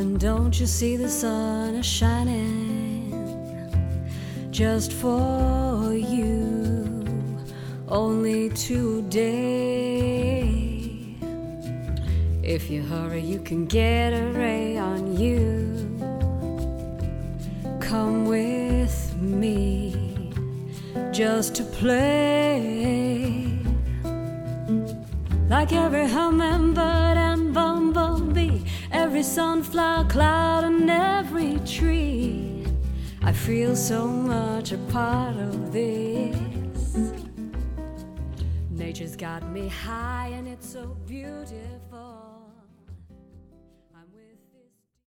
Darling, don't you see the sun is shining just for you, only today. If you hurry, you can get a ray on you. Come with me just to play, like every hummingbird and bumblebee, every sunflower cloud and every tree. I feel so much a part of this. Nature's got me high and it's so beautiful.